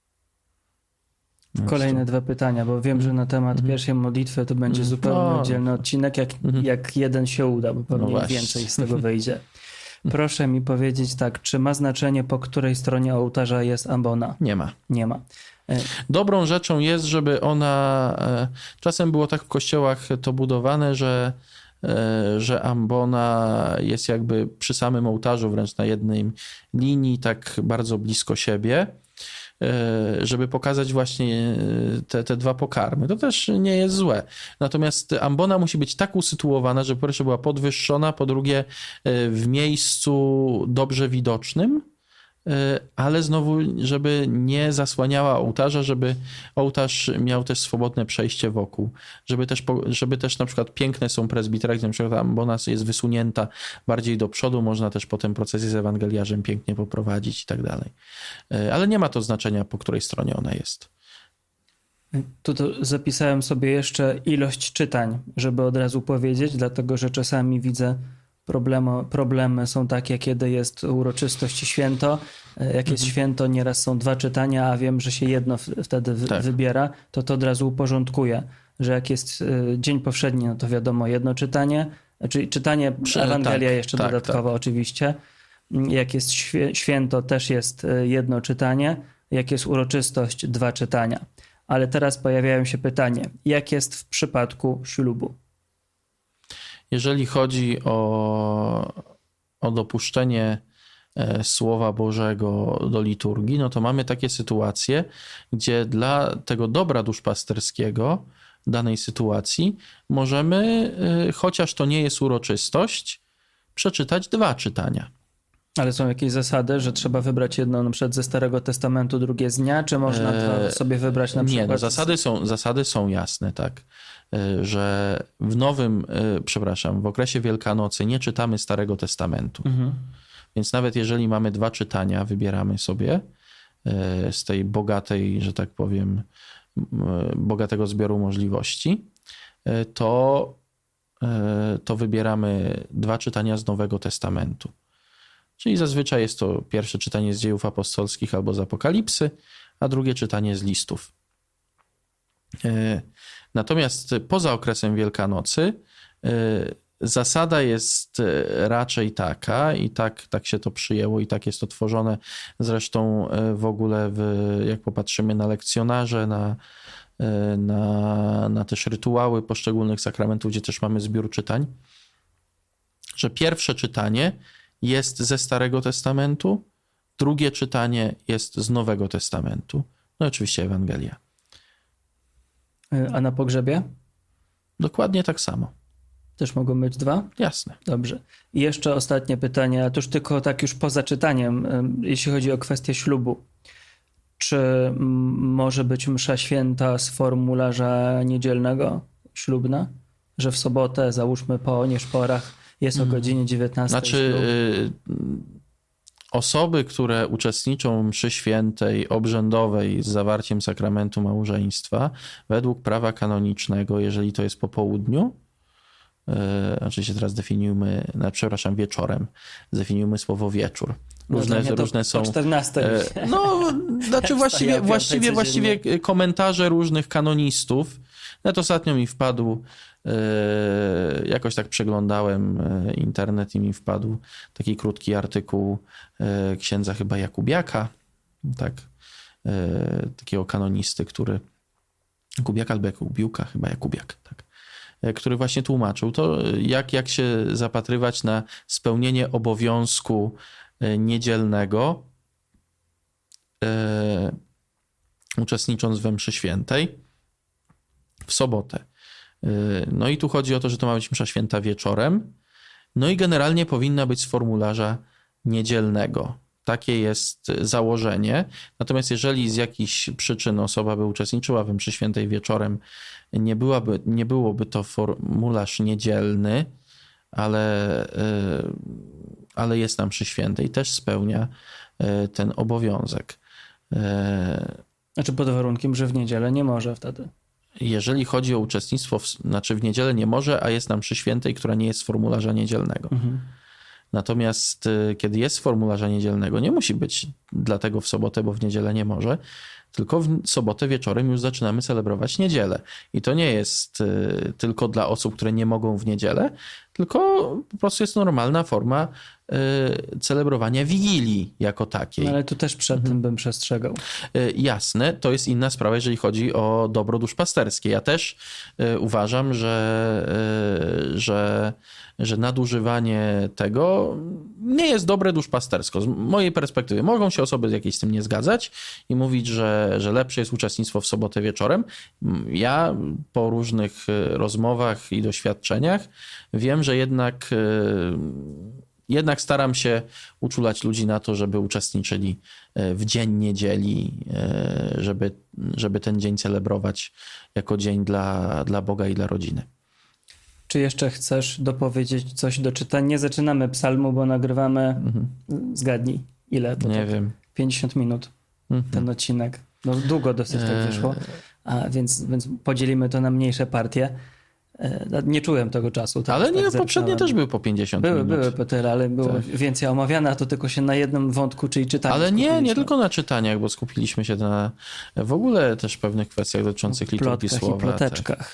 Kolejne dwa pytania, bo wiem, że na temat mm. pierwszej modlitwy to będzie mm. zupełnie no. oddzielny odcinek, jak, mm. jak jeden się uda, bo pewnie no więcej z tego wyjdzie. Proszę mi powiedzieć tak, czy ma znaczenie, po której stronie ołtarza jest ambona? Nie ma. Nie ma. Dobrą rzeczą jest, żeby ona... Czasem było tak w kościołach to budowane, że, że ambona jest jakby przy samym ołtarzu, wręcz na jednej linii, tak bardzo blisko siebie, żeby pokazać właśnie te, te dwa pokarmy. To też nie jest złe. Natomiast ambona musi być tak usytuowana, żeby po pierwsze była podwyższona, po drugie w miejscu dobrze widocznym, ale znowu, żeby nie zasłaniała ołtarza, żeby ołtarz miał też swobodne przejście wokół. Żeby też, żeby też na przykład piękne są prezbiteria, gdzie na przykład ambona jest wysunięta bardziej do przodu, można też potem procesję z ewangeliarzem pięknie poprowadzić i tak dalej. Ale nie ma to znaczenia, po której stronie ona jest. Tu to zapisałem sobie jeszcze ilość czytań, żeby od razu powiedzieć, dlatego że czasami widzę Problemy, problemy są takie, kiedy jest uroczystość i święto. Jak jest mhm. święto, nieraz są dwa czytania, a wiem, że się jedno wtedy tak. wybiera, to to od razu uporządkuje, że jak jest dzień powszedni, no to wiadomo, jedno czytanie, czyli czytanie Ewangelia tak, jeszcze tak, dodatkowo tak. oczywiście. Jak jest święto, też jest jedno czytanie. Jak jest uroczystość, dwa czytania. Ale teraz pojawiają się pytania, jak jest w przypadku ślubu? Jeżeli chodzi o, o dopuszczenie Słowa Bożego do liturgii, no to mamy takie sytuacje, gdzie dla tego dobra duszpasterskiego danej sytuacji możemy, chociaż to nie jest uroczystość, przeczytać dwa czytania. Ale są jakieś zasady, że trzeba wybrać jedno na przykład ze Starego Testamentu, drugie z dnia, czy można eee, sobie wybrać na przykład... Nie, no zasady są, zasady są jasne, tak, że w nowym, przepraszam, w okresie Wielkanocy nie czytamy Starego Testamentu. Mhm. Więc nawet jeżeli mamy dwa czytania, wybieramy sobie z tej bogatej, że tak powiem, bogatego zbioru możliwości, to, to wybieramy dwa czytania z Nowego Testamentu. Czyli zazwyczaj jest to pierwsze czytanie z Dziejów Apostolskich albo z Apokalipsy, a drugie czytanie z listów. Natomiast poza okresem Wielkanocy zasada jest raczej taka i tak, tak się to przyjęło i tak jest to tworzone. Zresztą w ogóle w, jak popatrzymy na lekcjonarze, na, na, na też rytuały poszczególnych sakramentów, gdzie też mamy zbiór czytań, że pierwsze czytanie jest ze Starego Testamentu, drugie czytanie jest z Nowego Testamentu. No i oczywiście Ewangelia. A na pogrzebie? Dokładnie tak samo. Też mogą być dwa? Jasne. Dobrze. I jeszcze ostatnie pytanie, a to już tylko tak już poza czytaniem, jeśli chodzi o kwestię ślubu. Czy może być msza święta z formularza niedzielnego, ślubna? Że w sobotę, załóżmy po nieszporach, jest o godzinie dziewiętnastej. Znaczy ślub. Osoby, które uczestniczą w mszy świętej obrzędowej z zawarciem sakramentu małżeństwa, według prawa kanonicznego, jeżeli to jest po południu, oczywiście teraz definiujmy, no, przepraszam, wieczorem, zdefiniujmy słowo wieczór. Różne, no różne są. czternastej. No, znaczy właściwie, właściwie, właściwie komentarze różnych kanonistów. Nawet ostatnio mi wpadł, jakoś tak przeglądałem internet i mi wpadł taki krótki artykuł księdza chyba Jakubiaka, tak, takiego kanonisty, który, Jakubiaka albo Jakubiuka, chyba Jakubiak, tak, który właśnie tłumaczył to, jak, jak się zapatrywać na spełnienie obowiązku niedzielnego, e, uczestnicząc we mszy świętej w sobotę. E, no i tu chodzi o to, że to ma być msza święta wieczorem, no i generalnie powinna być z formularza niedzielnego. Takie jest założenie. Natomiast jeżeli z jakichś przyczyn osoba by uczestniczyła we mszy świętej wieczorem, nie, byłaby, nie byłoby to formularz niedzielny, ale, ale jest na mszy świętej, też spełnia ten obowiązek. Znaczy pod warunkiem, że w niedzielę nie może wtedy. Jeżeli chodzi o uczestnictwo, w, znaczy w niedzielę nie może, a jest na mszy świętej, która nie jest z formularza niedzielnego. Mhm. Natomiast kiedy jest z formularza niedzielnego, nie musi być dlatego w sobotę, bo w niedzielę nie może, tylko w sobotę wieczorem już zaczynamy celebrować niedzielę. I to nie jest tylko dla osób, które nie mogą w niedzielę, tylko po prostu jest normalna forma celebrowania Wigilii jako takiej. No ale tu też przed mhm. tym bym przestrzegał. Jasne, to jest inna sprawa, jeżeli chodzi o dobro duszpasterskie. Ja też uważam, że, że, że nadużywanie tego nie jest dobre duszpastersko. Z mojej perspektywy mogą się osoby jakieś z tym nie zgadzać i mówić, że, że lepsze jest uczestnictwo w sobotę wieczorem. Ja po różnych rozmowach i doświadczeniach wiem, że jednak Jednak staram się uczulać ludzi na to, żeby uczestniczyli w dzień niedzieli, żeby, żeby ten dzień celebrować jako dzień dla, dla Boga i dla rodziny. Czy jeszcze chcesz dopowiedzieć coś do czytania? Nie zaczynamy psalmu, bo nagrywamy, mhm. zgadnij, ile? To Nie tak wiem. pięćdziesiąt minut mhm. ten odcinek. No długo dosyć tak wyszło, a więc, więc podzielimy to na mniejsze partie. Nie czułem tego czasu. Tak, ale nie, tak poprzednie też były po pięćdziesiąt były, minut. Były po tyle, ale było tak. więcej omawiane, a to tylko się na jednym wątku, czyli czytaniu. Ale nie, nie tylko na czytaniach, bo skupiliśmy się na w ogóle też pewnych kwestiach dotyczących liturgii słowa. I ploteczkach.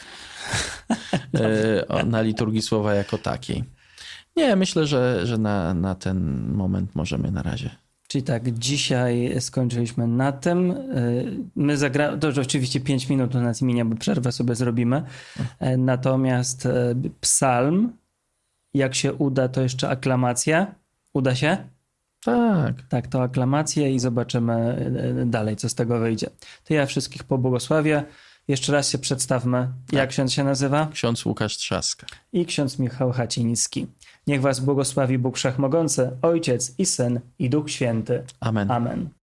Tak. Na liturgii słowa jako takiej. Nie, myślę, że, że na, na ten moment możemy na razie Czyli tak, dzisiaj skończyliśmy na tym. My zagramy, to już oczywiście pięć minut u nas minie, bo przerwę sobie zrobimy. Natomiast psalm, jak się uda, to jeszcze aklamacja. Uda się? Tak. Tak, to aklamacje i zobaczymy dalej, co z tego wyjdzie. To ja wszystkich pobłogosławię. Jeszcze raz się przedstawmy. Tak. Jak ksiądz się nazywa? Ksiądz Łukasz Trzaska. I ksiądz Michał Haciński. Niech was błogosławi Bóg Wszechmogący, Ojciec i Syn i Duch Święty. Amen. Amen.